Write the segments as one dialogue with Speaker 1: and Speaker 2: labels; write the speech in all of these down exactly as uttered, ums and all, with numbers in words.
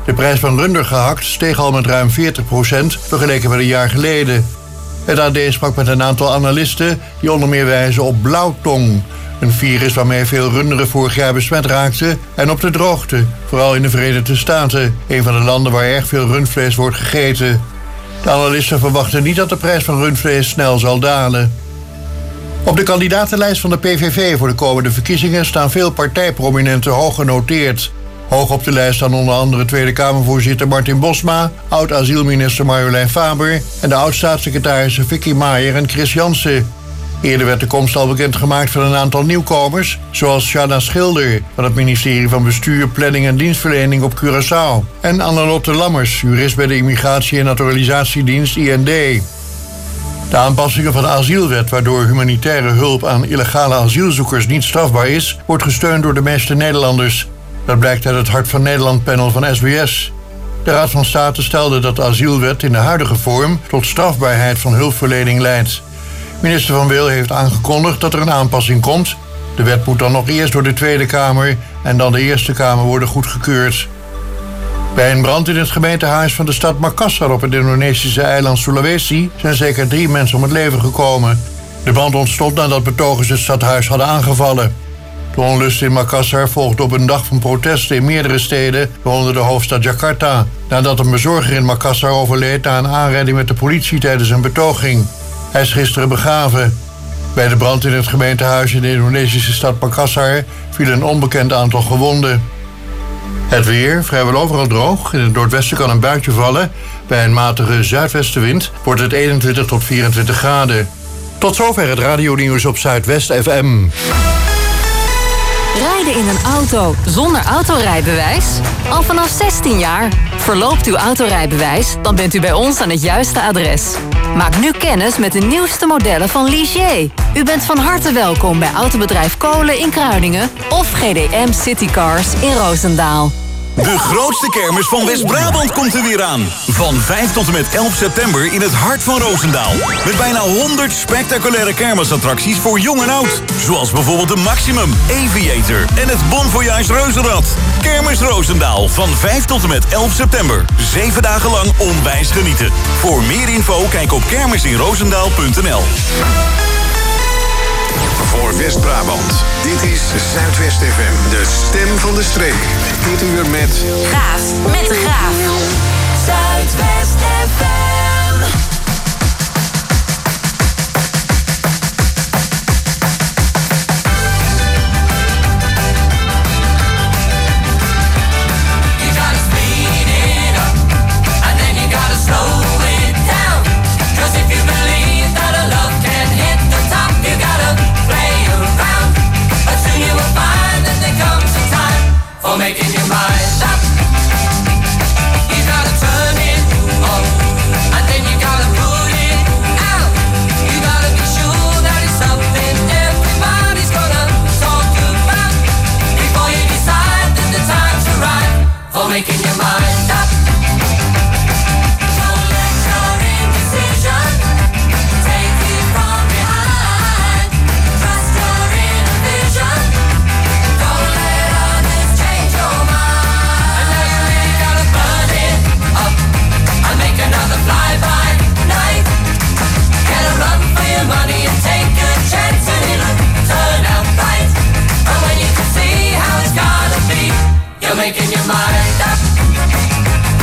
Speaker 1: De prijs van runder gehakt steeg al met ruim veertig procent vergeleken met een jaar geleden. Het A D sprak met een aantal analisten die onder meer wijzen op blauwtong, een virus waarmee veel runderen vorig jaar besmet raakten, en op de droogte, vooral in de Verenigde Staten, een van de landen waar erg veel rundvlees wordt gegeten. De analisten verwachten niet dat de prijs van rundvlees snel zal dalen. Op de kandidatenlijst van de P V V voor de komende verkiezingen staan veel partijprominenten hoog genoteerd. Hoog op de lijst staan onder andere Tweede Kamervoorzitter Martin Bosma, oud-asielminister Marjolein Faber en de oud-staatssecretarissen Vicky Maier en Chris Jansen. Eerder werd de komst al bekendgemaakt van een aantal nieuwkomers, zoals Shanna Schilder van het ministerie van Bestuur, Planning en Dienstverlening op Curaçao en Annelotte Lammers, jurist bij de Immigratie- en Naturalisatiedienst I N D. De aanpassingen van de asielwet, waardoor humanitaire hulp aan illegale asielzoekers niet strafbaar is, wordt gesteund door de meeste Nederlanders. Dat blijkt uit het Hart van Nederland-panel van S B S. De Raad van State stelde dat de asielwet in de huidige vorm tot strafbaarheid van hulpverlening leidt. Minister Van Wil heeft aangekondigd dat er een aanpassing komt. De wet moet dan nog eerst door de Tweede Kamer en dan de Eerste Kamer worden goedgekeurd. Bij een brand in het gemeentehuis van de stad Makassar op het Indonesische eiland Sulawesi zijn zeker drie mensen om het leven gekomen. De brand ontstond nadat betogers het stadhuis hadden aangevallen. De onlust in Makassar volgt op een dag van protesten in meerdere steden, waaronder de hoofdstad Jakarta, nadat een bezorger in Makassar overleed na een aanrijding met de politie tijdens een betoging. Hij is gisteren begraven. Bij de brand in het gemeentehuis in de Indonesische stad Makassar viel een onbekend aantal gewonden. Het weer, vrijwel overal droog. In het noordwesten kan een buitje vallen. Bij een matige zuidwestenwind wordt het eenentwintig tot vierentwintig graden. Tot zover het radionieuws op Zuidwest F M.
Speaker 2: Rijden in een auto zonder autorijbewijs? Al vanaf zestien jaar. Verloopt uw autorijbewijs, dan bent u bij ons aan het juiste adres. Maak nu kennis met de nieuwste modellen van Ligier. U bent van harte welkom bij autobedrijf Kolen in Kruiningen of G D M Citycars in Roosendaal.
Speaker 3: De grootste kermis van West-Brabant komt er weer aan. Van vijf tot en met elf september in het hart van Roosendaal. Met bijna honderd spectaculaire kermisattracties voor jong en oud. Zoals bijvoorbeeld de Maximum, Aviator en het Bon Voyage Reuzenrad. Kermis Roosendaal van vijf tot en met elf september. Zeven dagen lang onwijs genieten. Voor meer info kijk op kermisinroosendaal punt n l.
Speaker 4: Voor West-Brabant. Dit is Zuidwest F M, de stem van de streek. Dit uur met...
Speaker 2: Gaaf, met de Graaf. Zuidwest F M.
Speaker 5: Making your mind up. You gotta turn it on, and then you gotta put it out. You gotta be sure that it's something everybody's gonna talk about before you decide that the time's right for making your mind up. Don't let your indecision take you from behind. Trust your inner vision. Don't let others change your mind. And now you really gotta burn it up and make another fly-by night. Get a run for your money and take a chance and it'll turn out right. And when you can see how it's gotta be, you're making your mind up.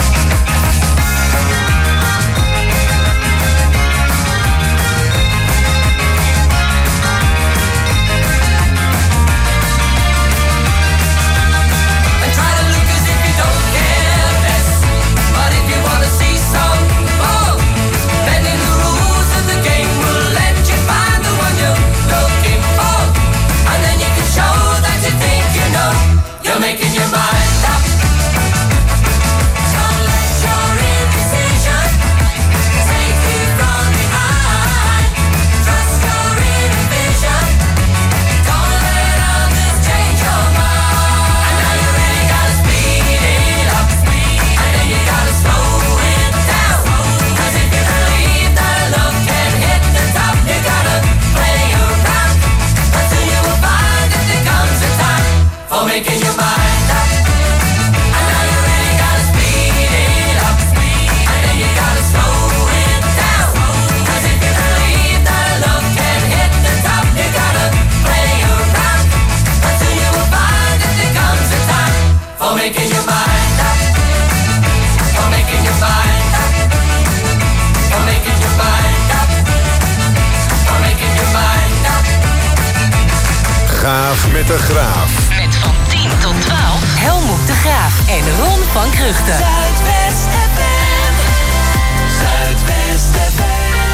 Speaker 4: met de Graaf.
Speaker 6: Met van tien tot twaalf Helmoet de Graaf en Ron van Kruchten.
Speaker 5: Zuidwest F M. Zuidwest F M.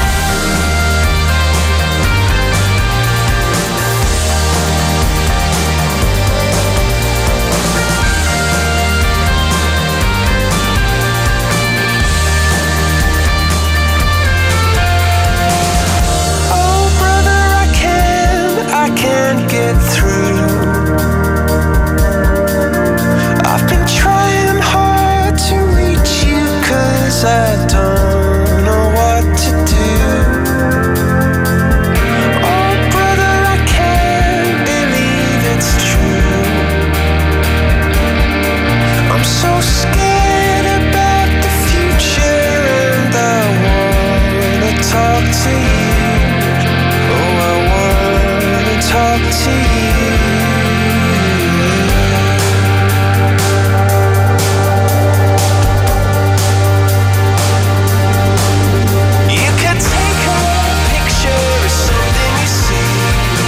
Speaker 7: Can't get through. I've been trying hard to reach you, 'cause I don't know what to do. Oh brother, I can't believe it's true. I'm so scared about the future, and I wanna talk to you. Talk to you. You can take a picture of something you see.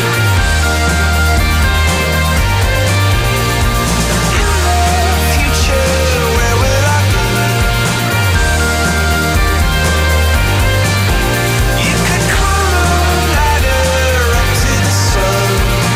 Speaker 7: In the future, where will I be? You could climb a ladder up to the sun.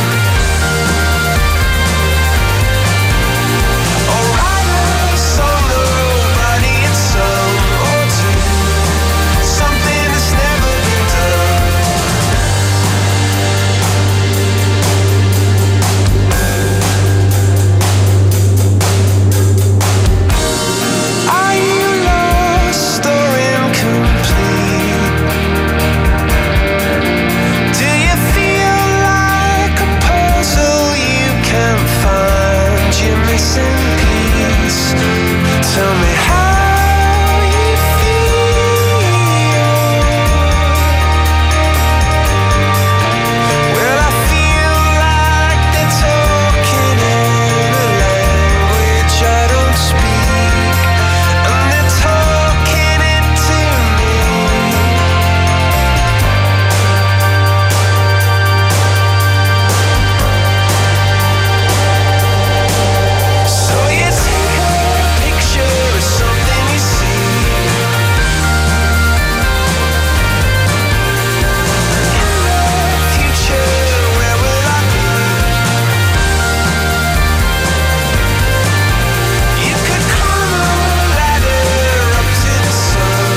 Speaker 7: Tell me how you feel. Well, I feel like they're talking in a language I don't speak, and they're talking it to me. So you take a picture of something you see. In the future, where will I be? You could climb a ladder up to the sun,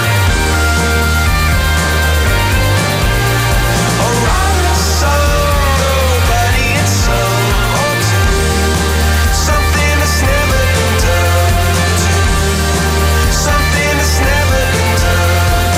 Speaker 7: or write a song nobody had sung, or do something that's never been done. Do something that's never been done.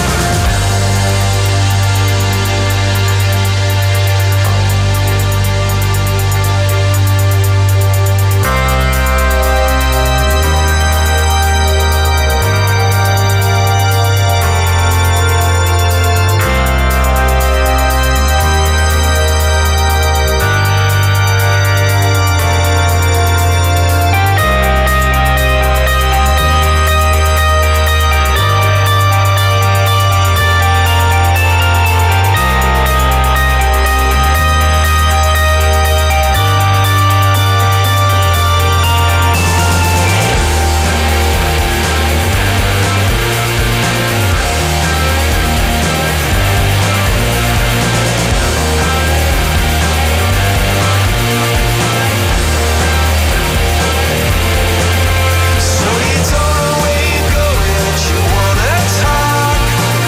Speaker 7: So you don't know where you're going, but you wanna talk,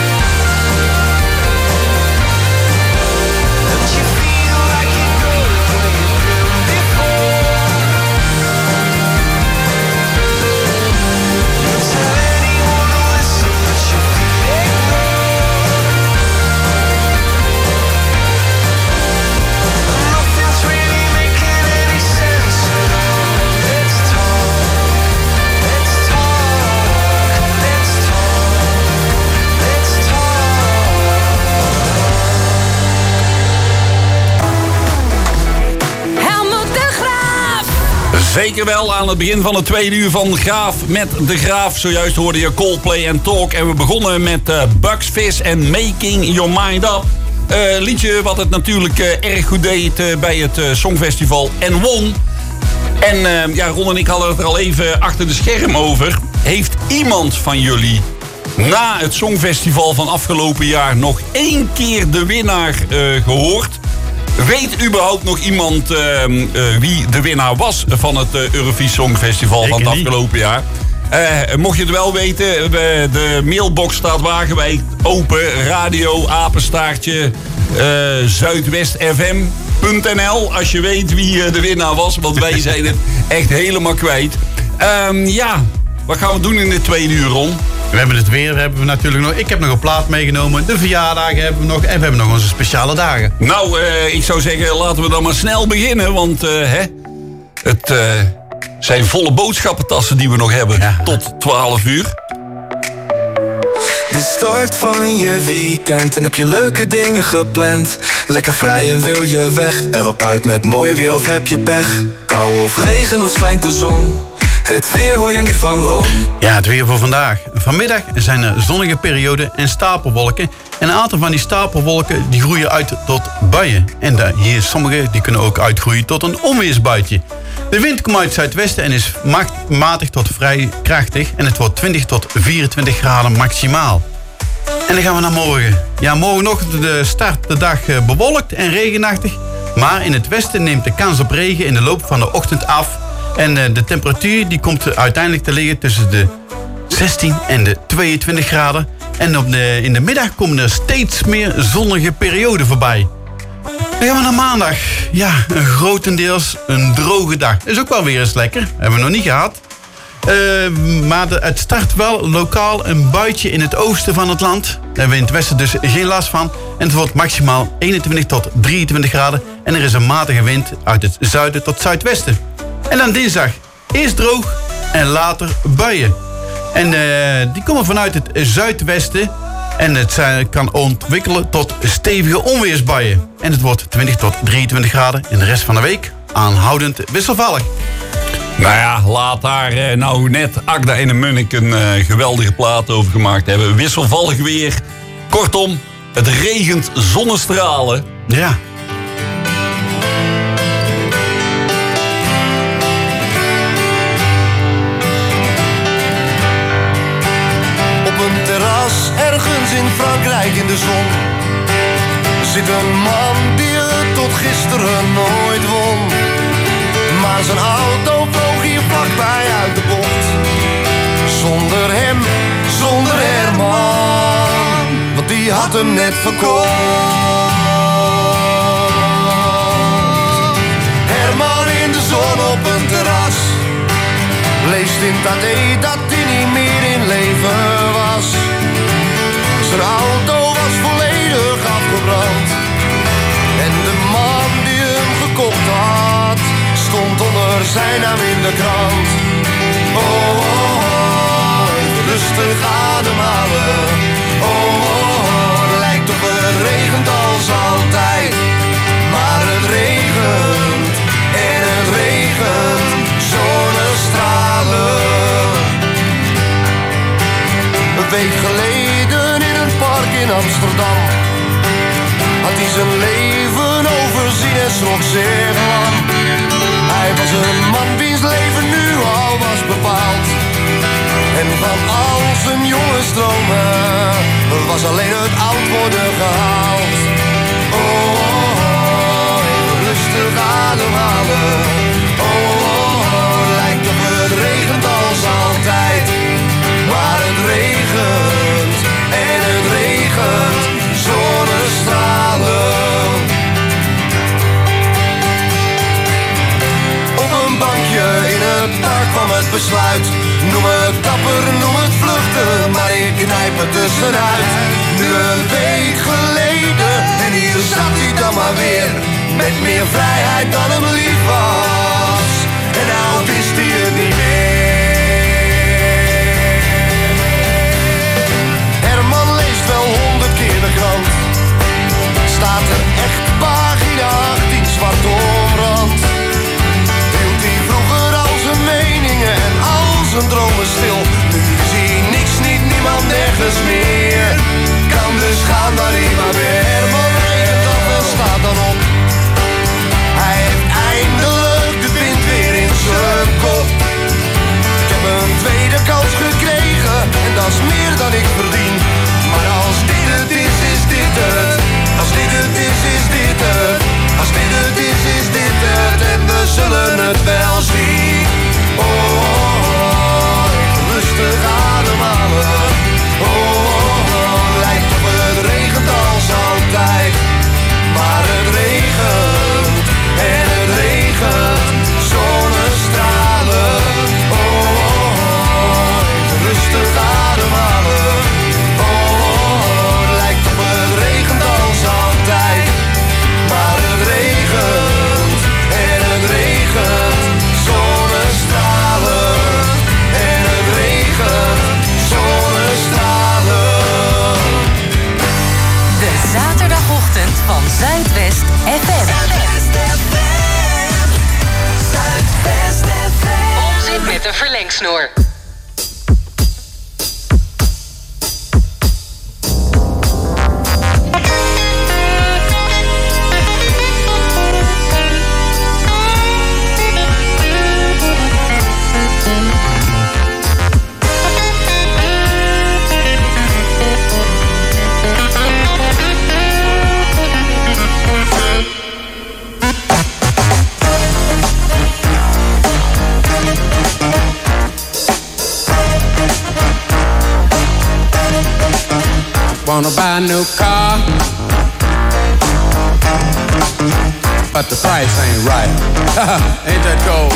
Speaker 7: and you feel like you're going where you've been before. You tell anyone to listen, but you feel ignored. Nothing's really making any sense at all. Let's talk. Let's talk, let's talk, let's talk.
Speaker 6: Helmoet de Graaf.
Speaker 3: Zeker wel aan het begin van het tweede uur van Graaf met de Graaf. Zojuist hoorde je Coldplay en Talk. En we begonnen met uh, Bucks Fizz en Making Your Mind Up.
Speaker 8: uh, liedje wat het natuurlijk uh, erg goed deed uh, bij het uh, Songfestival en won. En uh, ja, Ron en ik hadden het er al even achter de scherm over. Heeft iemand van jullie na het Songfestival van afgelopen jaar nog één keer de winnaar uh, gehoord? Weet überhaupt nog iemand uh, uh, wie de winnaar was van het uh, Eurovisie Songfestival van het afgelopen jaar? Uh, mocht je het wel weten, de mailbox staat wagenwijd open. Radio, apenstaartje, uh, zuidwest f m punt n l. Als je weet wie uh, de winnaar was, want wij zijn het echt helemaal kwijt. Um, ja, wat gaan we doen in de tweede uur, Ron?
Speaker 9: We hebben het weer, hebben we natuurlijk nog. Ik heb nog een plaat meegenomen. De verjaardagen hebben we nog. En we hebben nog onze speciale dagen.
Speaker 8: Nou, uh, ik zou zeggen, laten we dan maar snel beginnen. Want uh, hè, het uh, zijn volle boodschappentassen die we nog hebben. Ja. Tot twaalf uur.
Speaker 7: De start van je weekend en heb je leuke dingen gepland. Lekker vrij en wil je weg. Erop uit met mooi weer of heb je pech. Kou of regen of schijnt de zon. Het weer hoor je niet van Ron.
Speaker 9: Ja, het weer voor vandaag. Vanmiddag zijn er zonnige perioden en stapelwolken. En een aantal van die stapelwolken die groeien uit tot buien. En de, hier sommige die kunnen ook uitgroeien tot een onweersbuitje. De wind komt uit het zuidwesten en is matig tot vrij krachtig. En het wordt twintig tot vierentwintig graden maximaal. En dan gaan we naar morgen. Ja, morgenochtend de start de dag bewolkt en regenachtig. Maar in het westen neemt de kans op regen in de loop van de ochtend af. En de temperatuur die komt uiteindelijk te liggen tussen de zestien en de tweeëntwintig graden. En op de, in de middag komen er steeds meer zonnige perioden voorbij. Dan gaan we naar maandag. Ja, een grotendeels een droge dag. Is ook wel weer eens lekker. Hebben we nog niet gehad. Uh, maar de, het start wel lokaal een buitje in het oosten van het land. Daar hebben we in het westen dus geen last van. En het wordt maximaal eenentwintig tot drieëntwintig graden. En er is een matige wind uit het zuiden tot zuidwesten. En dan dinsdag eerst droog en later buien. En uh, die komen vanuit het zuidwesten. En het zijn, kan ontwikkelen tot stevige onweersbuien. En het wordt twintig tot drieëntwintig graden. En de rest van de week aanhoudend wisselvallig.
Speaker 8: Nou ja, laat daar eh, nou net Agda en de Munnik een uh, geweldige plaat over gemaakt hebben. Wisselvallig weer. Kortom, het regent zonnestralen.
Speaker 9: Ja.
Speaker 10: Ergens in Frankrijk in de zon zit een man die het tot gisteren nooit won. Maar zijn auto vloog hier vlakbij uit de bocht. Zonder hem, zonder Herman, want die had hem net verkocht. Herman in de zon op een terras leest in Tadé dat hij niet meer in leven was. Zijn auto was volledig afgebrand. En de man die hem gekocht had stond onder zijn naam in de krant. Oh, oh, oh, even rustig ademhalen. Oh, oh, oh, lijkt op het regent als altijd. Maar het regent en het regent zonnestralen. Een week geleden in een park in Amsterdam had hij zijn leven overzien en schrok zeer lang. Hij was een man wiens leven nu al was bepaald. En van al zijn jonge stromen was alleen het oud worden gehaald. Oh, oh, oh, even rustig ademhalen. Oh, oh, oh, lijkt op het regent als altijd. Maar het regent en het regent zonnestralen. Op een bankje in het park kwam het besluit. Noem het dapper, noem het vluchten, maar ik knijp het tussenuit. Nu een week geleden en hier zat hij dan maar weer. Met meer vrijheid dan hem lief was. En nou wist hij het niet meer. Herman leest wel honderd keer de krant. Staat er echt pagina achttien zwart omrand. Hield hij vroeger al zijn meningen en al zijn dromen stil. Nu zie hij niks, niet niemand, nergens meer. Kan dus gaan waar hij maar weer. Herman was meer dan ik verdien. Maar als dit het is, is dit het. Als dit het is, is dit het. Als dit het is, is dit het. En we zullen het wel zien. Oh, oh, oh, even rustig ademhalen. Oh, oh, oh, lijkt op het regent als altijd. Maar het regent en het regent. Zonnestralen. Oh, oh, oh, even rustig ademhalen. Oh, oh, oh, lijkt op het regent als altijd. Maar het regent en het regent. Zonnestralen en het regent. Zonnestralen.
Speaker 6: De zaterdagochtend van Zuidwest F M. Onzin met een verlengsnoer.
Speaker 11: Wanna buy a new car, but the price ain't right. Ain't that cold?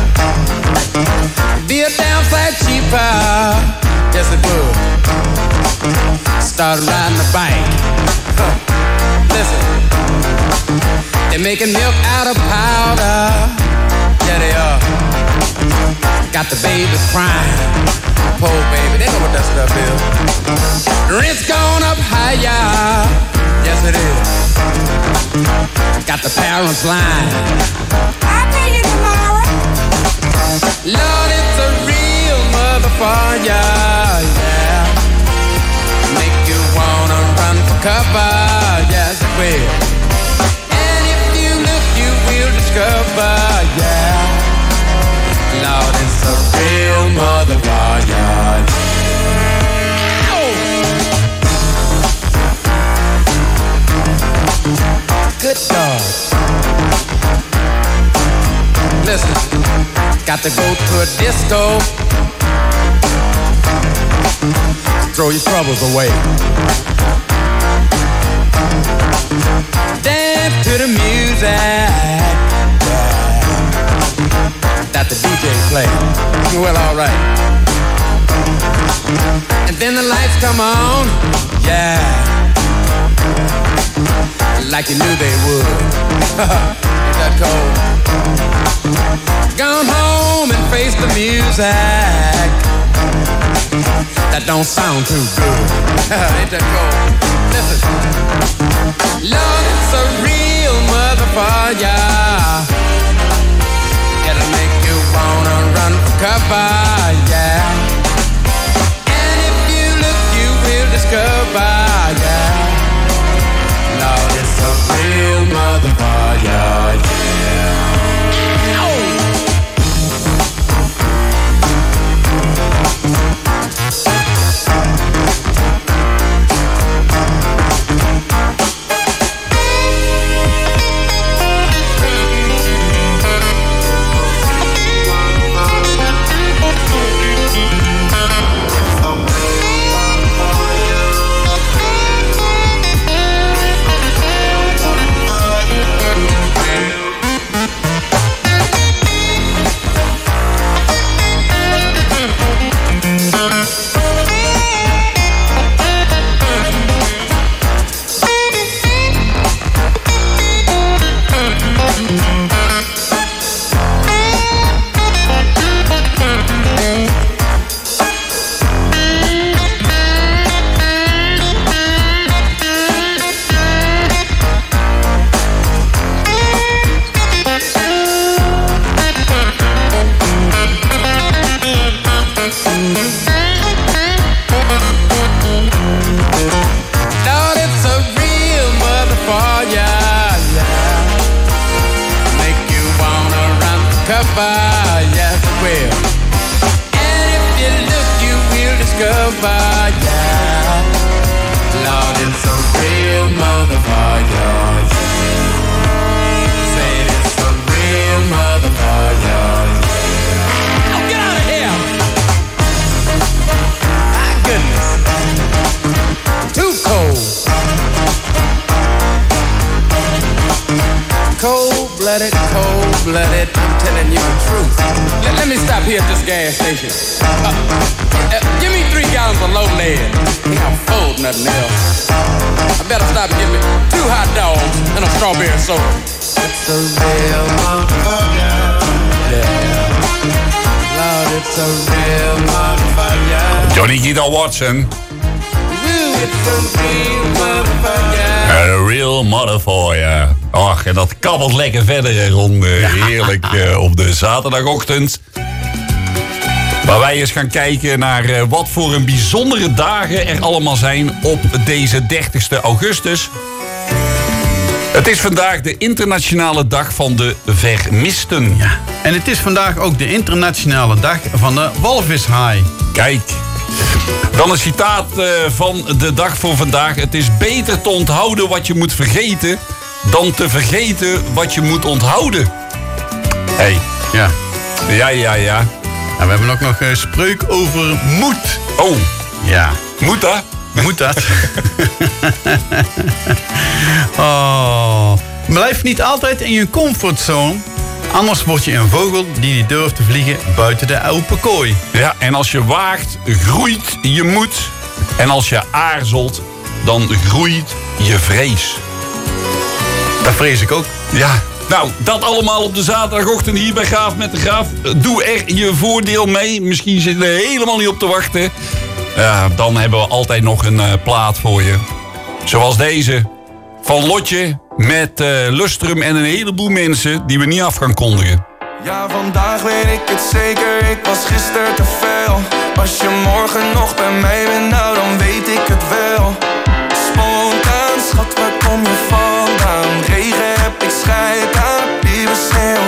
Speaker 11: Be a damn sight cheaper, yes it would. Start riding a bike. Listen, they're making milk out of powder. Yeah they are. Got the babies crying. Poor baby, they know what that stuff is. Rent's gone up higher, yes it is. Got the parents lying. I'll pay you tomorrow. Lord, it's a real motherfucker, yeah. Make you wanna run for cover, yes it will. And if you look, you will discover, yeah. Lord, it's a real motherfucker. Good God. Listen, got to go to a disco. Throw your troubles away. Dance to the music. Yeah. That the D J play. Well, all right. And then the lights come on. Yeah. Like you knew they would. Ain't that cold? Gone home and face the music. That don't sound too good. Ain't that cold? Listen. Lord, it's a real motherfucker. It'll make you wanna run for cover, yeah. And if you look, you will discover, yeah. Lord, it's a real motherfucker, yeah. Oh. discover, yeah. Lord, it's a real motherfucker. Say it's a real motherfucker. Oh, get out of here! My goodness. Too cold. Cold-blooded, cold-blooded, I'm telling you the truth. Let, let me stop here at this gas station. Uh, uh, give me three gallons of low lead. Ain't I'm full, nothing else. I better stop and get me two hot dogs and a strawberry soda. It's a real motherfucker. Yeah. Lord, it's a real motherfucker.
Speaker 8: Johnny Guitar Watson.
Speaker 11: It's a real motherfucker.
Speaker 8: A real motherfucker. Ach, en dat kabbelt lekker verder rond. Heerlijk uh, op de zaterdagochtend. Waar wij eens gaan kijken naar uh, wat voor een bijzondere dagen er allemaal zijn op deze dertigste augustus. Het is vandaag de internationale dag van de vermisten.
Speaker 9: Ja. En het is vandaag ook de internationale dag van de walvishaai.
Speaker 8: Kijk. Dan een citaat uh, van de dag voor vandaag. Het is beter te onthouden wat je moet vergeten dan te vergeten wat je moet onthouden. Hé. Hey.
Speaker 9: Ja.
Speaker 8: Ja, ja, ja.
Speaker 9: En we hebben ook nog een spreuk over moed.
Speaker 8: Oh.
Speaker 9: Ja.
Speaker 8: Moet dat?
Speaker 9: Moet dat? Oh. Blijf niet altijd in je comfortzone. Anders word je een vogel die niet durft te vliegen buiten de open kooi.
Speaker 8: Ja, en als je waagt, groeit je moed. En als je aarzelt, dan groeit je vrees.
Speaker 9: Dat vrees ik ook.
Speaker 8: Ja, nou, dat allemaal op de zaterdagochtend hier bij Graaf met de Graaf. Doe er je voordeel mee. Misschien zit er helemaal niet op te wachten. Ja, dan hebben we altijd nog een uh, plaat voor je. Zoals deze. Van Lotje met uh, Lustrum en een heleboel mensen die we niet af gaan kondigen.
Speaker 7: Ja, vandaag weet ik het zeker, ik was gisteren te veel. Als je morgen nog bij mij bent, nou dan weet ik het wel. Spontaan, schat, waar kom je vandaan? Regen heb ik scheid aan, lieve sneeuw.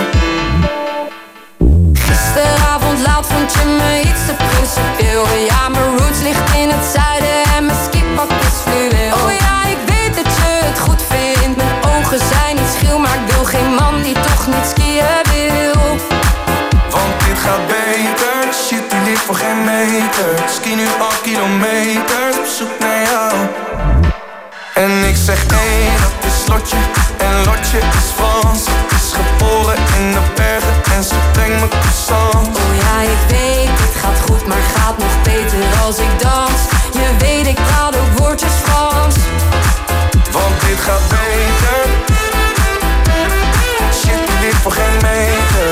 Speaker 5: Gisteravond laat vond je me iets te principieel. Ja, mijn roots ligt in het zuiden en mijn skipak is fluweel. Oh ja, ik weet dat je het goed vindt. Mijn ogen zijn niet schil, maar ik wil geen man die toch niet skiën wil.
Speaker 7: Want dit gaat beter, shit die ligt voor geen meter. Ski nu al kilometers op zoek naar jou. En ik zeg nee, dat is Lotje. En Lotje is Frans. Ze is geboren in de bergen en ze brengt me croissant.
Speaker 5: Oh ja, ik weet, dit gaat goed, maar gaat nog beter als ik dans. Je weet, ik praat ook woordjes Frans.
Speaker 7: Want dit gaat beter. Shit, die ligt voor geen meter.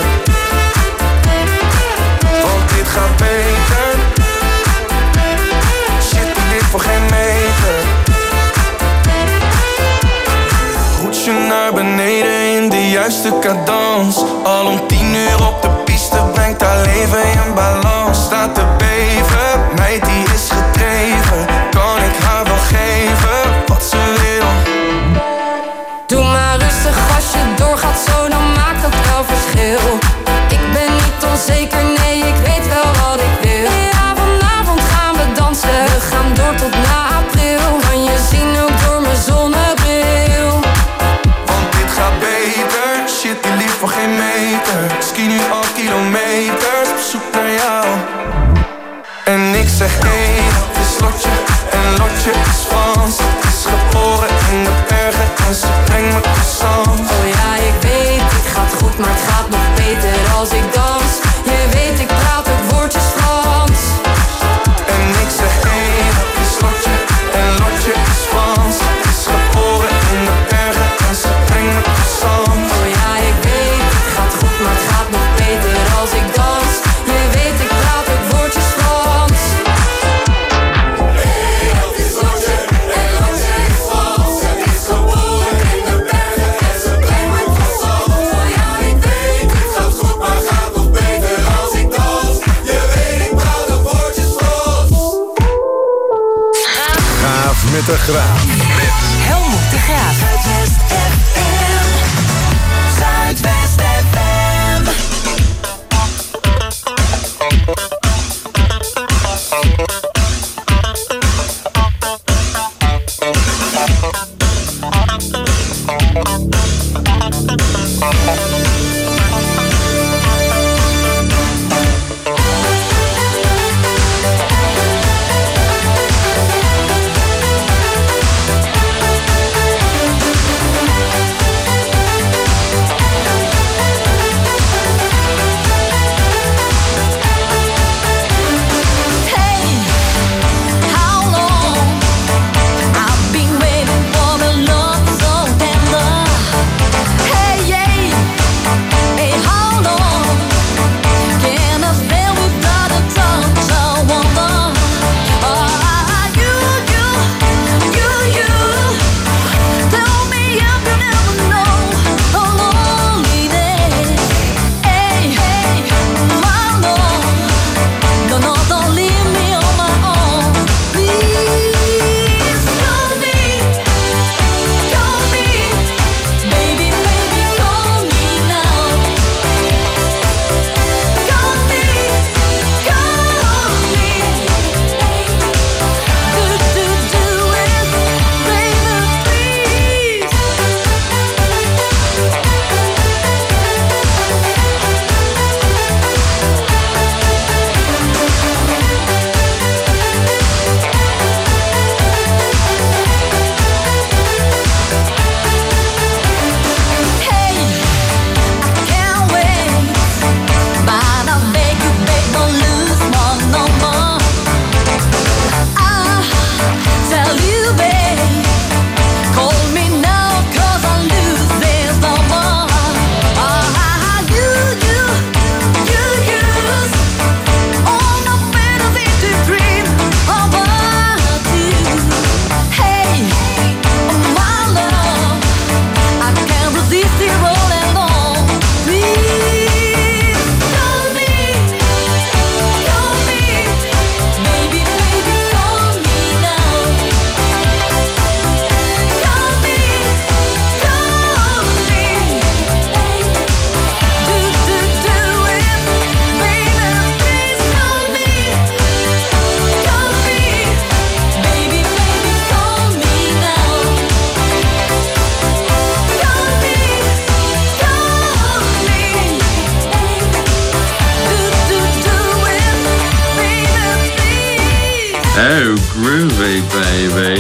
Speaker 7: Want dit gaat beter. Shit, die ligt voor geen meter. Roetsje naar beneden in de juiste cadans. Al om tien uur op de piste brengt haar leven in balans. Staat te beven, meid die is gedreven. Kan ik haar wel geven wat ze wil?
Speaker 5: Doe maar rustig als je doorgaat zo, dan maakt dat wel verschil. Ik ben niet onzeker, nee, ik weet wel wat ik wil. Ja, vanavond gaan we dansen, we gaan door tot na april. Kan je zien ook door mijn zonnebril.
Speaker 7: Want dit gaat beter, shit die ligt voor geen meter. Ski nu al kilometers op zoek naar jou. En ik zeg hey, dat is Lotje. En Lotje is Frans. Ze is geboren in de bergen en ze brengt me croissant.
Speaker 5: Oh ja, ik weet, het gaat goed, maar het gaat nog beter als ik dans. Je weet, ik praat ook woordjes Frans.
Speaker 7: En ik zeg hey, dat is Lotje. En Lotje is Frans. Ze is geboren in de bergen en ze brengt me croissant.
Speaker 5: Oh ja, ik weet, het gaat goed, maar het gaat nog beter als ik dans. Je weet, ik praat ook woordjes Frans. Hey, dat is Lotje. En Lotje is Frans. Ze is geboren in de bergen en ze brengt me croissant. Oh ja, ik weet, het gaat goed, maar het gaat nog beter als ik dans. Je weet, ik praat ook woordjes Frans.
Speaker 4: Graaf met de Graaf.
Speaker 6: Helmoet de Graaf.
Speaker 5: Zuidwest F M. Zuidwest F M.
Speaker 12: Oh, groovy, baby.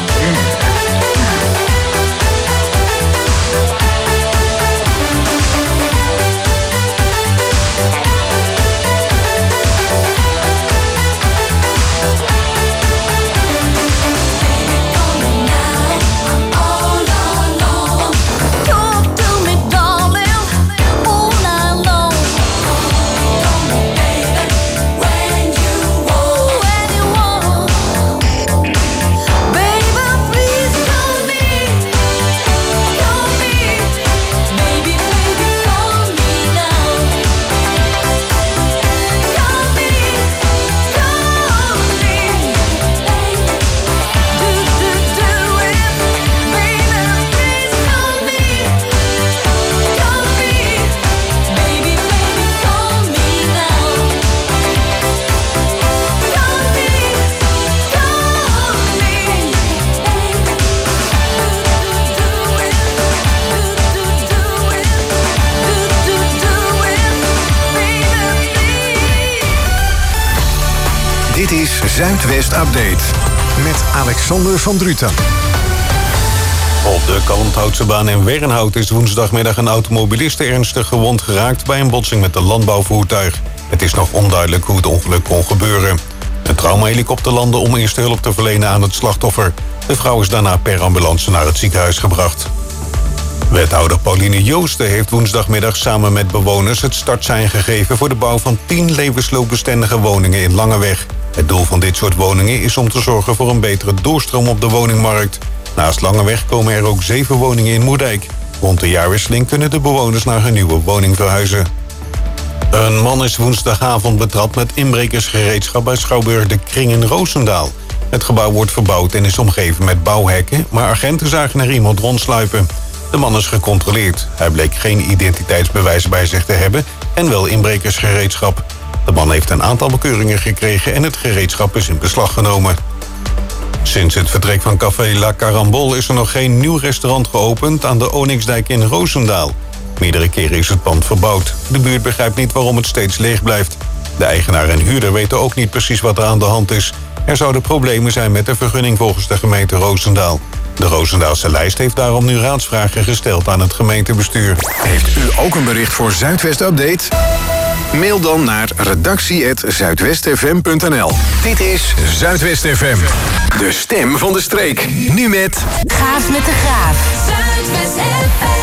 Speaker 4: Dit is Zuidwest Update met Alexander van Druten.
Speaker 13: Op de Kalmthoutsebaan in Wernhout is woensdagmiddag een automobiliste ernstig gewond geraakt bij een botsing met een landbouwvoertuig. Het is nog onduidelijk hoe het ongeluk kon gebeuren. Een traumahelikopter landde om eerste hulp te verlenen aan het slachtoffer. De vrouw is daarna per ambulance naar het ziekenhuis gebracht. Wethouder Pauline Joosten heeft woensdagmiddag samen met bewoners het startsein gegeven voor de bouw van tien levensloopbestendige woningen in Langeweg. Het doel van dit soort woningen is om te zorgen voor een betere doorstroom op de woningmarkt. Naast Langeweg komen er ook zeven woningen in Moerdijk. Rond de jaarwisseling kunnen de bewoners naar hun nieuwe woning verhuizen. Een man is woensdagavond betrapt met inbrekersgereedschap bij Schouwburg de Kring in Roosendaal. Het gebouw wordt verbouwd en is omgeven met bouwhekken, maar agenten zagen er iemand rondsluipen. De man is gecontroleerd. Hij bleek geen identiteitsbewijs bij zich te hebben en wel inbrekersgereedschap. De man heeft een aantal bekeuringen gekregen en het gereedschap is in beslag genomen. Sinds het vertrek van café La Carambole is er nog geen nieuw restaurant geopend aan de Onyxdijk in Roosendaal. Meerdere keren is het pand verbouwd. De buurt begrijpt niet waarom het steeds leeg blijft. De eigenaar en huurder weten ook niet precies wat er aan de hand is. Er zouden problemen zijn met de vergunning volgens de gemeente Roosendaal. De Roosendaalse lijst heeft daarom nu raadsvragen gesteld aan het gemeentebestuur.
Speaker 4: Heeft u ook een bericht voor Zuidwest Update? Mail dan naar redactie at zuidwestfm punt n l. Dit is Zuidwest F M. De stem van de streek. Nu met...
Speaker 6: Gaaf met de Graaf.
Speaker 5: Zuidwest F M.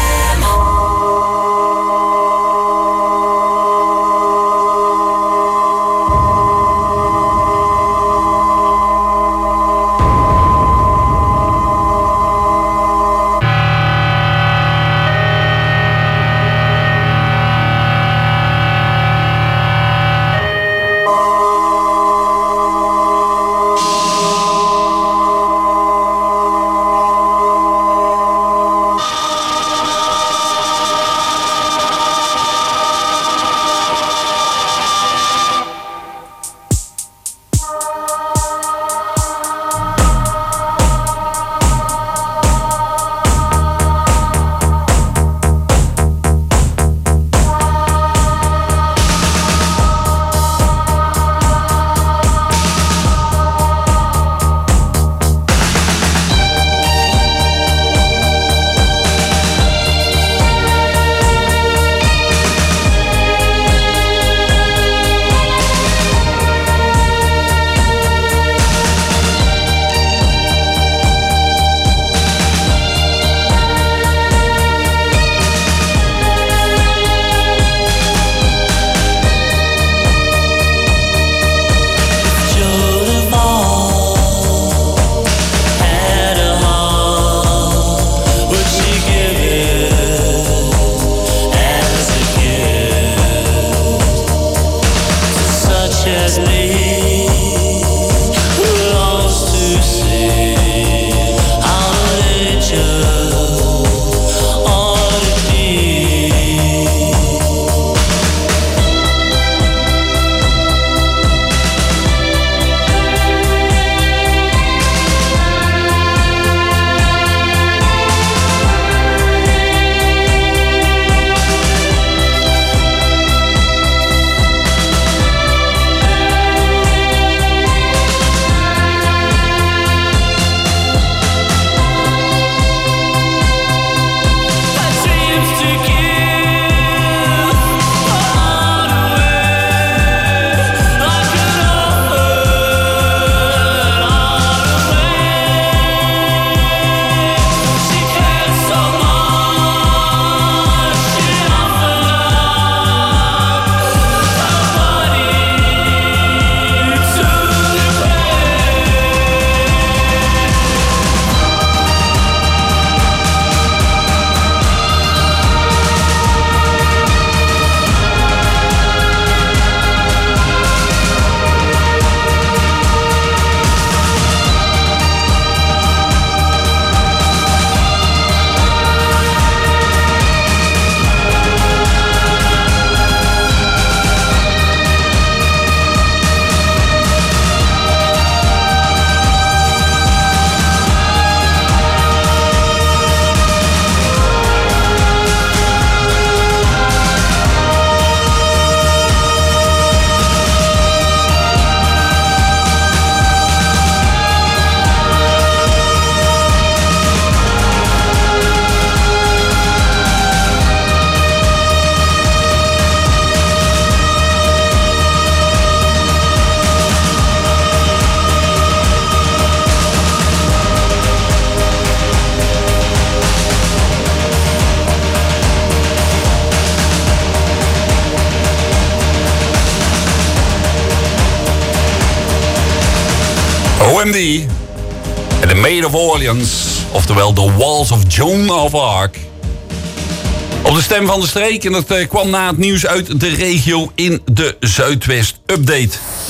Speaker 8: O M D en The Maid of Orleans, oftewel The Walls of Joan of Arc. Op de stem van de streek en dat uh, kwam na het nieuws uit de regio in de Zuidwest Update.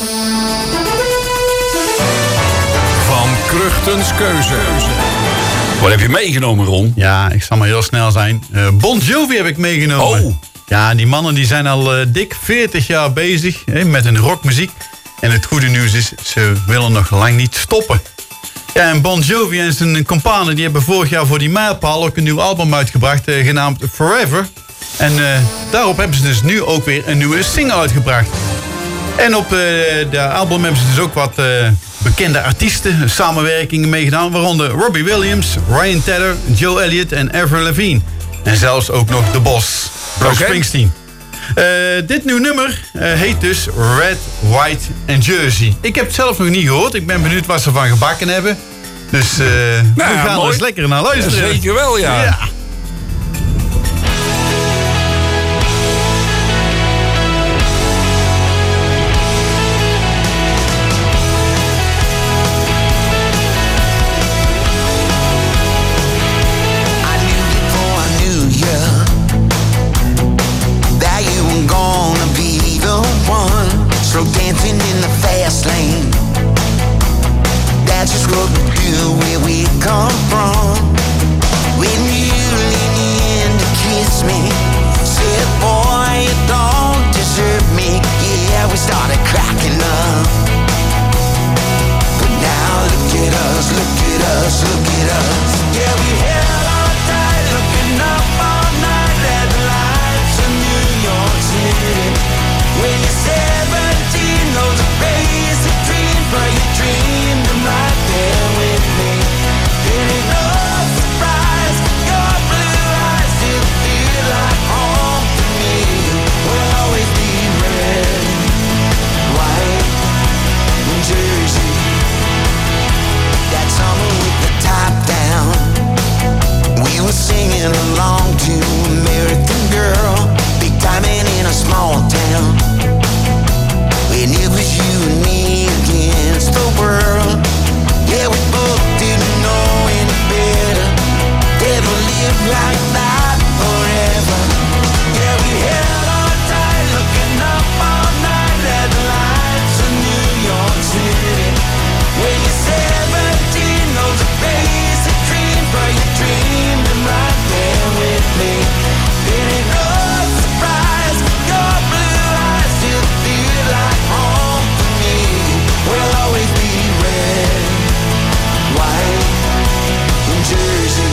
Speaker 4: Van Kruchtens keuze.
Speaker 8: Wat heb je meegenomen, Ron?
Speaker 9: Ja, ik zal maar heel snel zijn. Uh, Bon Jovi heb ik meegenomen.
Speaker 8: Oh.
Speaker 9: Ja, die mannen die zijn al uh, dik veertig jaar bezig hè, met hun rockmuziek. En het goede nieuws is, ze willen nog lang niet stoppen. Ja, en Bon Jovi en zijn companen die hebben vorig jaar voor die mijlpaal ook een nieuw album uitgebracht, uh, genaamd Forever. En uh, daarop hebben ze dus nu ook weer een nieuwe single uitgebracht. En op uh, de album hebben ze dus ook wat uh, bekende artiesten samenwerkingen meegedaan, waaronder Robbie Williams, Ryan Tedder, Joe Elliott en Avril Lavigne. En zelfs ook nog de Boss, Bruce
Speaker 8: Okay.
Speaker 9: Springsteen. Uh, dit nieuwe nummer uh, heet dus Red, White and Jersey. Ik heb het zelf nog niet gehoord. Ik ben benieuwd wat ze van gebakken hebben. Dus uh,
Speaker 8: Nou,
Speaker 9: we
Speaker 8: ja,
Speaker 9: gaan
Speaker 8: mooi.
Speaker 9: er eens lekker naar luisteren.
Speaker 8: Zeker wel, ja.
Speaker 9: Ja.
Speaker 14: I knew before I knew you that you were gonna be the one. Slow dancing in the fast lane. That's just what we do where we come from. When you lean in to kiss me, said, boy, you don't deserve me. Yeah, we started cracking up. But now look at us, look at us, look at us. Yeah, we held on tight, looking up all night at the lights of New York City. When you're seventeen, those are basic dreams, but you dreamed them right there with me. It ain't no surprise, your blue eyes still feel like home to me. We'll always be red, white, and Jersey. That summer with the top down, we were singing along to American Girl, big time and in a small town. And it was you and me against the world. Yeah, we both didn't know any better. Never lived like that forever. Yeah, we held on tight, looking up all night at the lights of New York City. When you're seventeen, those are basic dreams, but you dreamed them right there with me. It ain't no surprise, your blue eyes still feel like home to me. We'll always be red, white, and Jersey.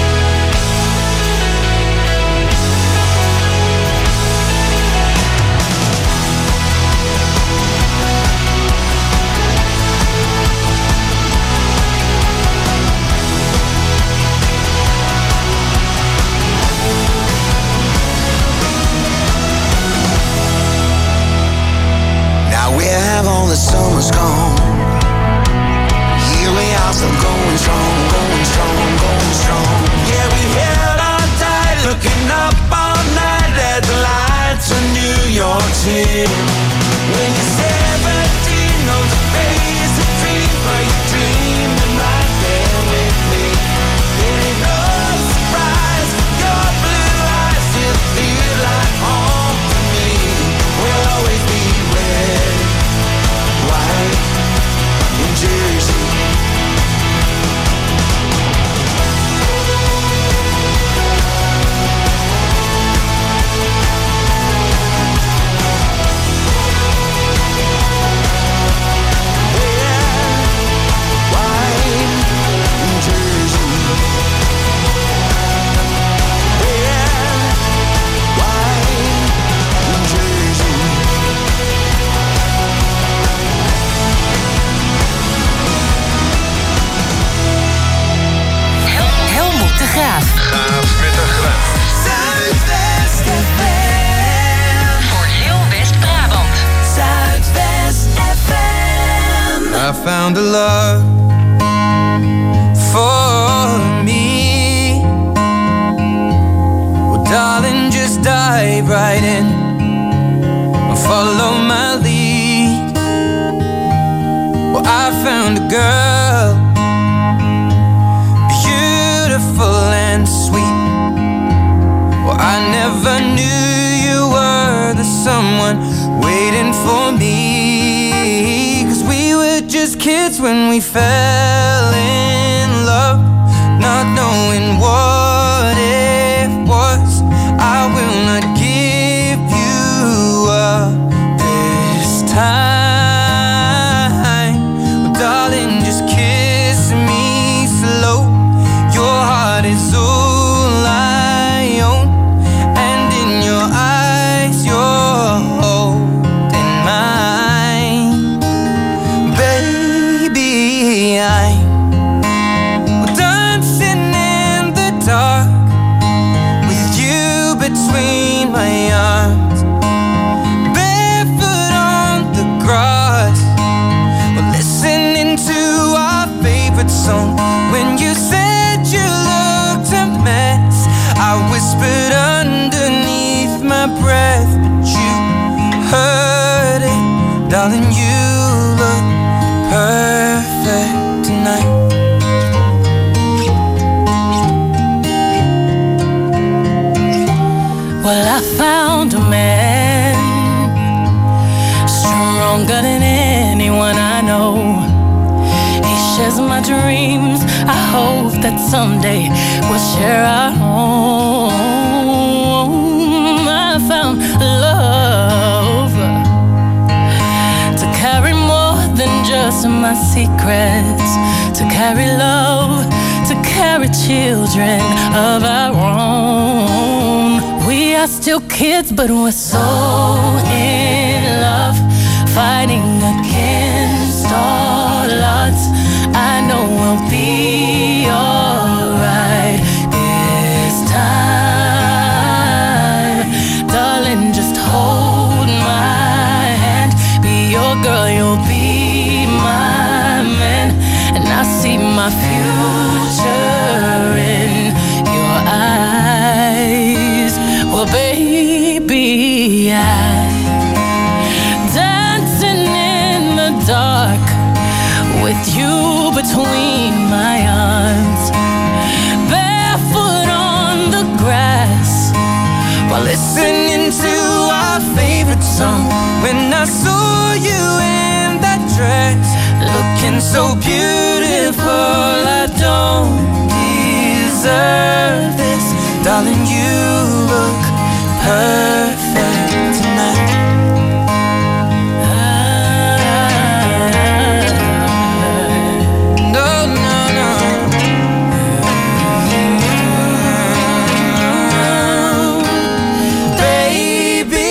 Speaker 14: Now where have all the summers gone? Here we are still going strong, going strong, going strong. Yeah, we held on tight, looking up all night at the lights of New York City. When you're seventeen, those are basic dreams, but you dreamed them right there with me. It ain't no surprise, your blue eyes still feel like home to me. We'll always be red, white, and Jersey.
Speaker 6: Hel- Helmoet de Graaf.
Speaker 4: Gaaf met een graaf.
Speaker 14: Zuidwest F M.
Speaker 6: Voor heel West-Brabant.
Speaker 14: Zuidwest F M.
Speaker 11: I found a love for me. Well, darling, just dive right in and follow my lead. Well, I found a girl, beautiful and sweet. Well, I never knew you were the someone waiting for me. Cause we were just kids when we fell in love, not knowing what it was. I will not give you up this time. Well, darling, just kiss me slow. Your heart is all I own, and in your eyes you're holding mine. Baby, I'm dancing in the dark with you between my arms, barefoot on the grass. We're listening to our favorite song. When you said you looked a mess, I whispered underneath my breath, but you heard it. Darling, you look perfect tonight.
Speaker 15: Well, I found a man stronger than anyone I know. He shares my dreams. I hope that someday we'll share our home. I found love to carry more than just my secrets, to carry love, to carry children of our own. We are still kids, but we're so in love, fighting against all odds. I know we'll be alright this time. Darling, just hold my hand. Be your girl, you'll be my man. And I see my future in your eyes. Well, baby, I'm dancing in the dark with you between my arms, barefoot on the grass, while listening to our favorite song. When I saw you in that dress, looking so beautiful, I don't deserve this. Darling, you look perfect tonight. No, no, no. Baby,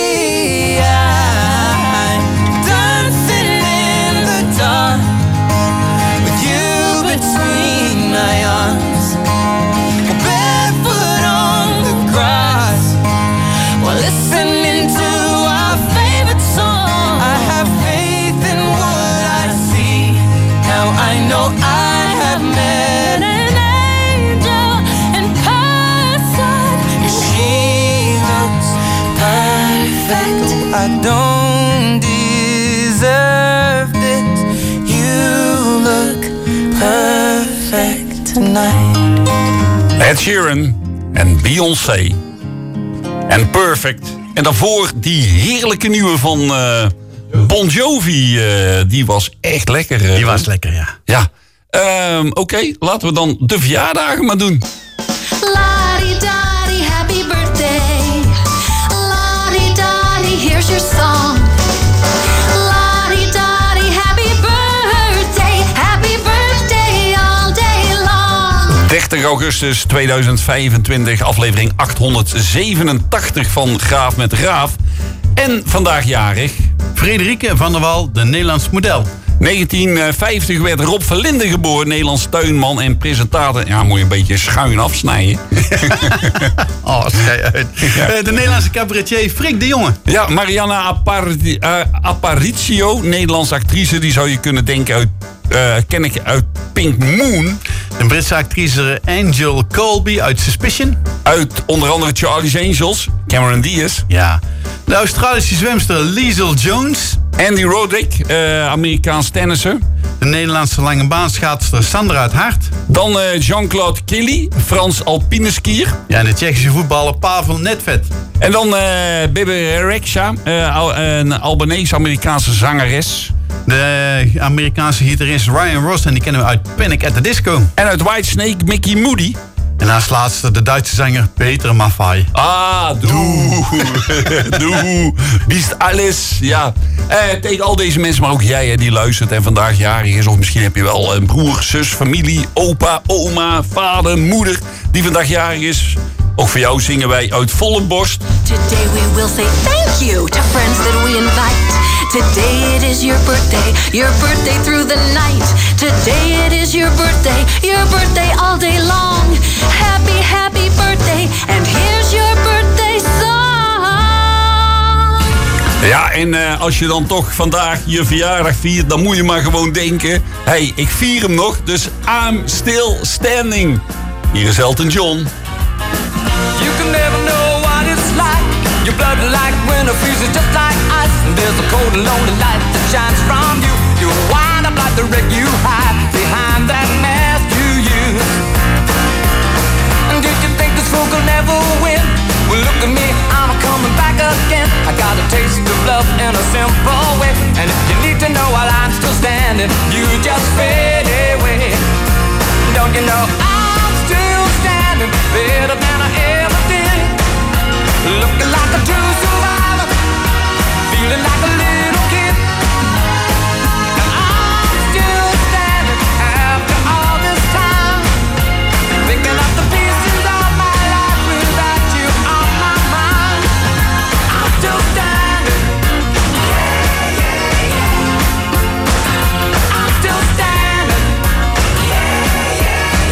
Speaker 15: I'm dancing in the dark with you between my arms, barefoot on the grass, while listening to our favorite song. I have faith in what I see. Now I know I have met an angel in person, and she looks perfect. I don't deserve this. You look perfect tonight.
Speaker 8: Ed Sheeran en Beyoncé. En Perfect. En daarvoor die heerlijke nieuwe van uh, Bon Jovi. Uh, die was echt lekker. Uh,
Speaker 9: Die was lekker, ja.
Speaker 8: Ja. Um, Oké, okay, laten we dan de verjaardagen maar doen.
Speaker 5: La-di-da-di, happy birthday. La-di-da-di, here's your song. La-di-da-di, happy birthday. Happy birthday all day long.
Speaker 8: dertig augustus tweeduizend vijfentwintig, aflevering achthonderdzevenentachtig van Graaf met Raaf. En vandaag jarig
Speaker 9: Frederike van der Wal, de Nederlands model.
Speaker 8: negentien vijftig werd Rob Verlinde geboren, Nederlands tuinman en presentator. Ja, moet je een beetje schuin afsnijden.
Speaker 9: Oh, schei uit. Ja. De Nederlandse cabaretier Frik de Jonge.
Speaker 8: Ja, Mariana Appari- uh, Aparicio, Nederlandse actrice. Die zou je kunnen denken uit, uh, ken ik uit Pink Moon.
Speaker 9: De Britse actrice Angel Colby uit Suspicion.
Speaker 8: Uit onder andere Charlie's Angels, Cameron Diaz.
Speaker 9: Ja. De Australische zwemster Liesl Jones.
Speaker 8: Andy Roddick, uh, Amerikaans tennisser.
Speaker 9: De Nederlandse langebaanschaatster Sandra uit Hart.
Speaker 8: Dan uh, Jean-Claude Killy, Frans alpineskier.
Speaker 9: Ja, en de Tsjechische voetballer Pavel Nedved.
Speaker 8: En dan uh, Bebe Rexha, uh, al, een Albanese-Amerikaanse zangeres.
Speaker 9: De Amerikaanse gitarist Ryan Ross, en die kennen we uit Panic at the Disco.
Speaker 8: En uit Whitesnake Mickey Moody.
Speaker 9: En als laatste de Duitse zanger Peter Maffay.
Speaker 8: Ah, doe. Doe. Biest alles. Ja. Eh, tegen al deze mensen, maar ook jij hè, die luistert en vandaag jarig is. Of misschien heb je wel een broer, zus, familie, opa, oma, vader, moeder die vandaag jarig is. Ook voor jou zingen wij uit volle borst.
Speaker 16: Today we will say thank you to friends that we invite. Today it is your birthday, your birthday through the night. Today it is your birthday, your birthday all day long. Happy, happy birthday, and here's your birthday song.
Speaker 8: Ja, en uh, als je dan toch vandaag je verjaardag viert, dan moet je maar gewoon denken... hé, hey, ik vier hem nog, dus I'm still standing. Hier is Elton John.
Speaker 17: You can never know what it's like. Your blood like winter freezes just like ice. And there's a cold and lonely light that shines from you. You wind up like the wreck you hide behind that mask you use. And did you think this fool could never win? Well, look at me, I'm coming back again. I got a taste of love in a simple way. And if you need to know while I'm still standing, you just fade away. Don't you know I'm still standing better than I ever did? Looking like a true survivor, feeling like a little kid. And I'm still standing after all this time, picking up the pieces of my life without you on my mind. I'm still standing. Yeah, yeah, yeah. I'm still standing. Yeah, yeah,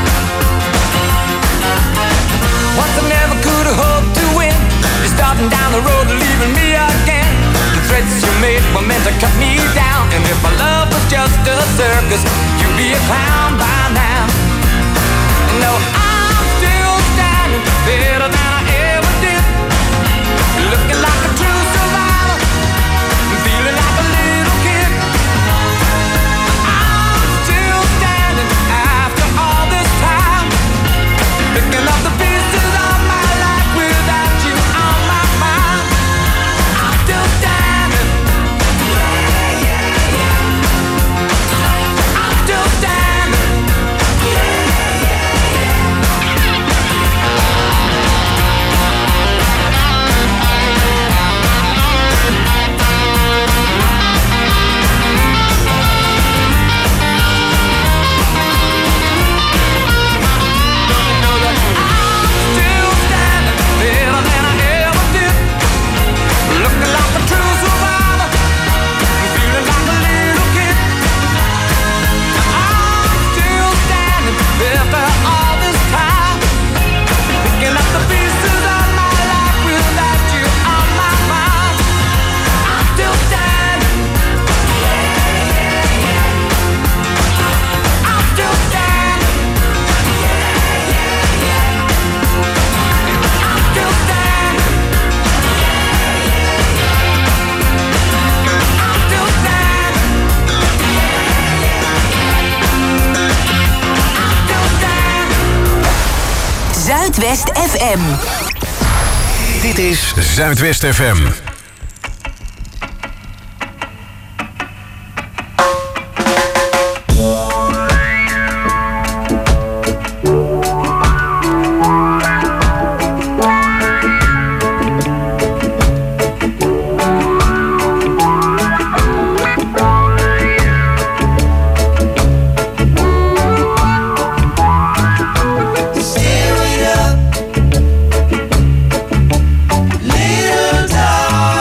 Speaker 17: yeah. Once I never could have hoped to win. You're starting down the road and leaving me again. The threats you made were meant to cut me down. And if my love was just a circus, you'd be a clown by now. No, I'm still standing better than I ever did. Looking like a true survivor, feeling like a little kid. I'm still standing after all this time, picking up the pieces of my life without you on my mind. I'm still standing. Yeah, yeah, yeah. I'm still standing. Yeah, yeah, yeah.
Speaker 6: Zuidwest F M.
Speaker 4: Dit is Zuidwest F M.
Speaker 5: Little dog.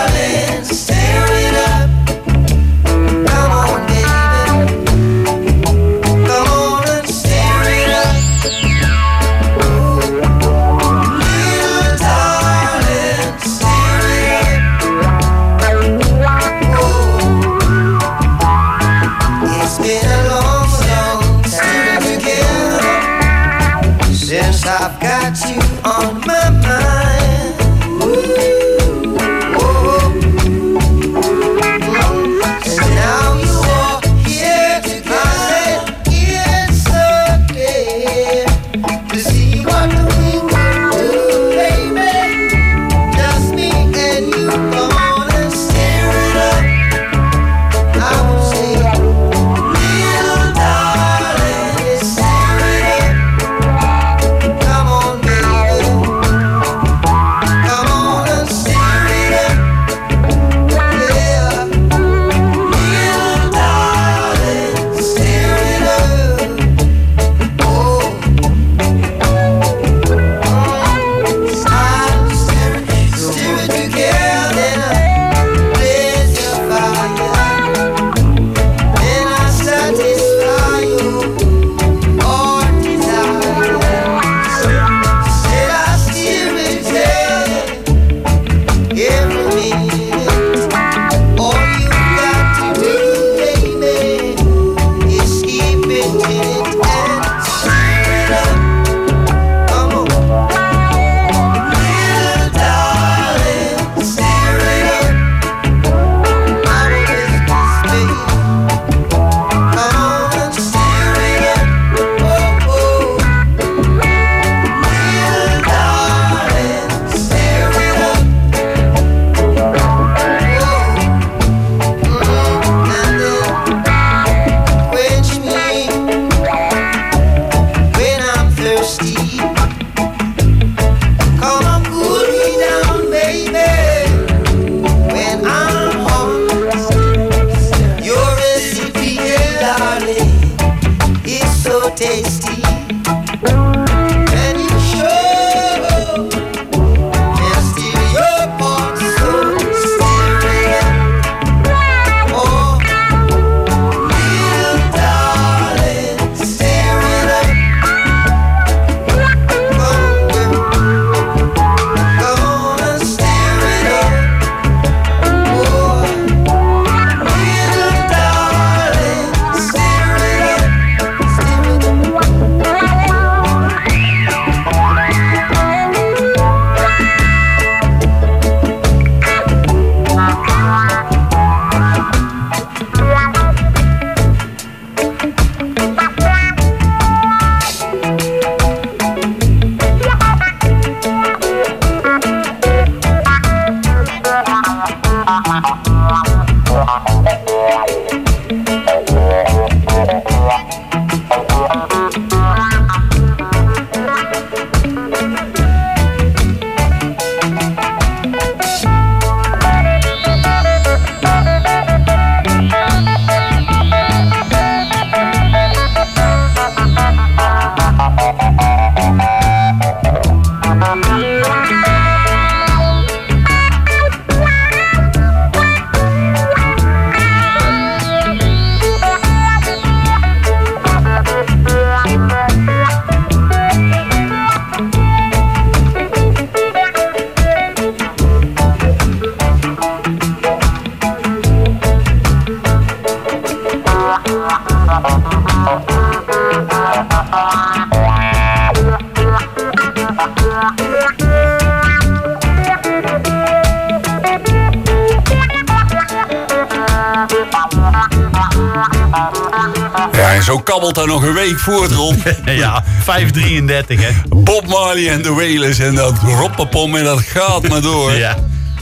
Speaker 14: so tasty. And you show can steal your heart, so steer it up. Oh, little darling, steer it up.
Speaker 8: Ja, en zo kabbelt daar nog een week voort, Rob.
Speaker 9: Ja, vijf drieëndertig, hè.
Speaker 8: Bob Marley en de Wailers en dat roppapom en dat gaat maar door.
Speaker 9: Ja.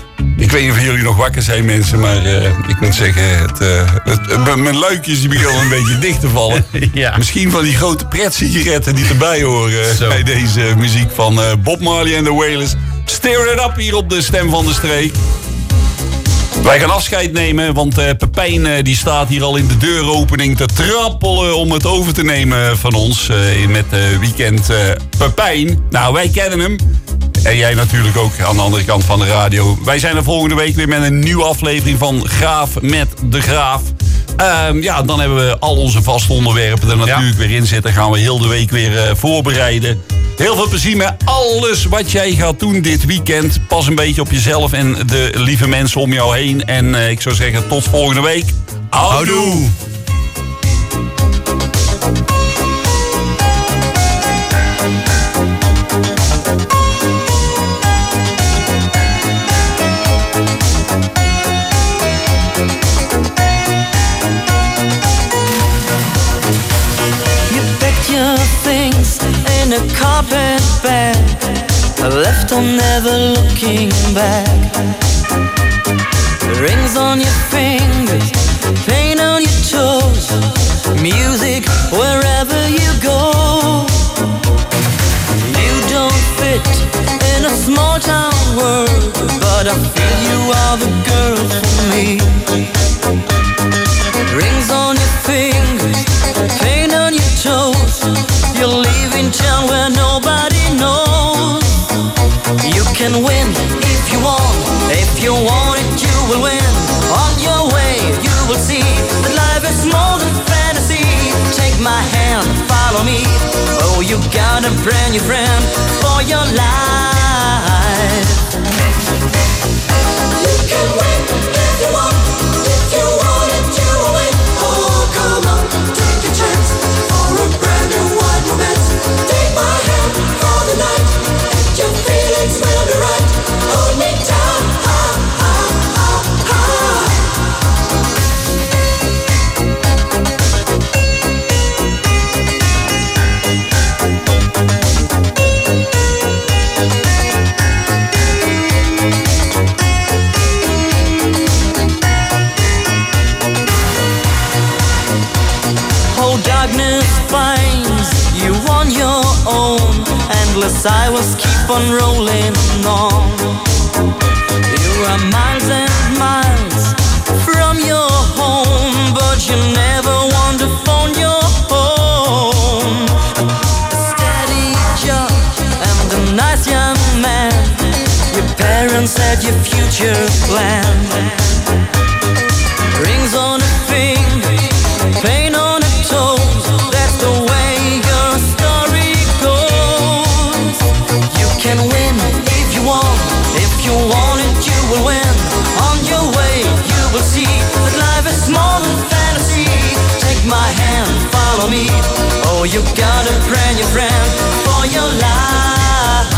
Speaker 8: Ik weet niet of jullie nog wakker zijn, mensen, maar uh, ik moet zeggen, het, uh, het, uh, mijn luikjes die beginnen een beetje dicht te vallen.
Speaker 9: Ja.
Speaker 8: Misschien van die grote pret-sigaretten die erbij horen uh, bij deze uh, muziek van uh, Bob Marley en de Wailers. Stir it up hier op de Stem van de Streek. Wij gaan afscheid nemen, want uh, Pepijn uh, die staat hier al in de deuropening te trappelen om het over te nemen van ons uh, met uh, Weekend uh, Pepijn. Nou, wij kennen hem. En jij natuurlijk ook aan de andere kant van de radio. Wij zijn er volgende week weer met een nieuwe aflevering van Graaf met de Graaf. Uh, ja, dan hebben we al onze vaste onderwerpen er natuurlijk ja. weer in zitten. Gaan we heel de week weer uh, voorbereiden. Heel veel plezier met alles wat jij gaat doen dit weekend. Pas een beetje op jezelf en de lieve mensen om jou heen. En uh, ik zou zeggen, tot volgende week. Houdoe!
Speaker 18: In a carpet bag, left on never looking back. Rings on your fingers, paint on your toes, music wherever you go. You don't fit in a small town world, but I feel you are the girl for me. Rings on your fingers, paint on your toes. You're leaving town where nobody knows. You can win if you want. If you want it, you will win. On your way, you will see that life is more than fantasy. Take my hand, follow me. Oh, you got a brand new friend for your life. You can win if you want. If you want it, you will win. Oh, come on, take a chance for a brand new wide romance. Take my hand for the night, and your feelings will be right. Hold me down, ah, ah, ah, ah. Darkness finds you on your own. Endless hours keep on rolling on. You are miles and miles from your home, but you never want to phone your home. nature's land. Rings on a finger, pain on a toes. That's the way your story goes. You can win if you want. If you want it, you will win. On your way, you will see that life is more than fantasy. Take my hand, follow me. Oh, you gotta pray your friend for your life.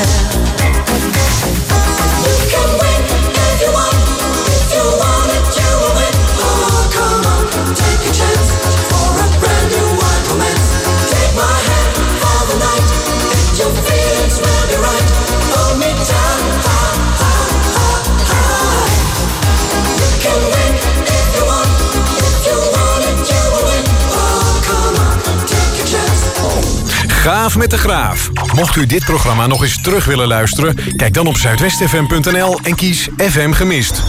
Speaker 18: You can win if you want. If you want it, you will win. Oh, come on, take a chance for a brand new wild romance. Take my hand for the night, and your feelings will be right. Hold me down, high, high, high, high. You can win if you want. If you want it, you will win. Oh, come on, take a chance.
Speaker 4: Gaaf met de Graaf. Mocht u dit programma nog eens terug willen luisteren, kijk dan op zuidwest f m punt n l en kies F M Gemist.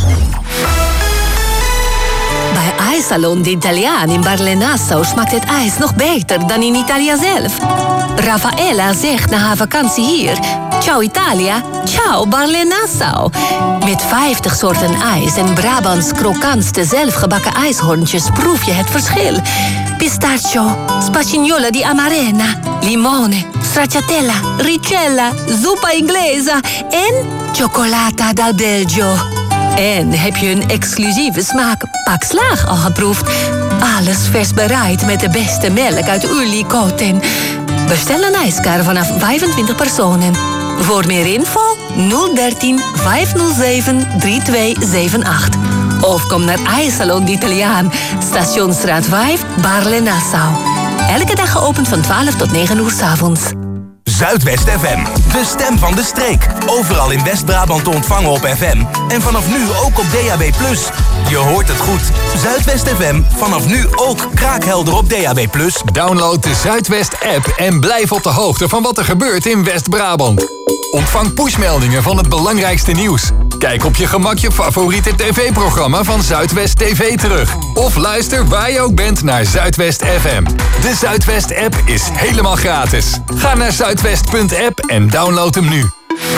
Speaker 16: Bij IJssalon de Italiaan in Barle-Nassau smaakt het ijs nog beter dan in Italië zelf. Raffaella zegt na haar vakantie hier: ciao Italia, ciao Barle-Nassau. Met vijftig soorten ijs en Brabants krokantste zelfgebakken ijshorntjes proef je het verschil. Pistachio, spagnola di amarena, limone, stracciatella, ricella, zuppa inglesa en cioccolata dal Belgio. En heb je een exclusieve smaak Pak Slaag al geproefd? Alles vers bereid met de beste melk uit Ulikoten. Bestel een ijskar vanaf vijfentwintig personen. Voor meer info nul dertien vijfhonderdzeven drieëntwintig zevenentachtig. Of kom naar IJssalon de Italiaan, Stationsstraat vijf, Barle-Nassau. Elke dag geopend van twaalf tot negen uur 's avonds.
Speaker 19: Zuidwest F M, de stem van de streek. Overal in West-Brabant te ontvangen op F M. En vanaf nu ook op D A B plus. Je hoort het goed. Zuidwest F M, vanaf nu ook kraakhelder op D A B plus.
Speaker 20: Download de Zuidwest-app en blijf op de hoogte van wat er gebeurt in West-Brabant. Ontvang pushmeldingen van het belangrijkste nieuws. Kijk op je gemak je favoriete tv-programma van Zuidwest T V terug. Of luister waar je ook bent naar Zuidwest F M. De Zuidwest-app is helemaal gratis. Ga naar zuidwest punt app en download hem nu.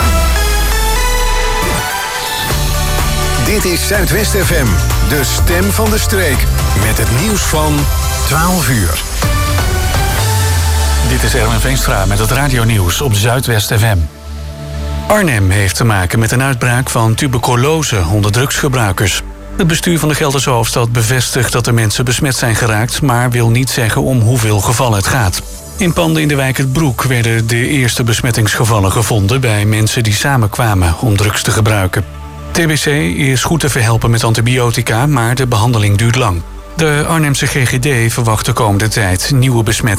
Speaker 4: Dit is Zuidwest F M, de stem van de streek. Met het nieuws van twaalf uur.
Speaker 21: Dit is Erwin Veenstra met het radionieuws op Zuidwest F M. Arnhem heeft te maken met een uitbraak van tuberculose onder drugsgebruikers. Het bestuur van de Gelderse hoofdstad bevestigt dat er mensen besmet zijn geraakt, maar wil niet zeggen om hoeveel gevallen het gaat. In panden in de wijk Het Broek werden de eerste besmettingsgevallen gevonden bij mensen die samenkwamen om drugs te gebruiken. T B C is goed te verhelpen met antibiotica, maar de behandeling duurt lang. De Arnhemse G G D verwacht de komende tijd nieuwe besmettingen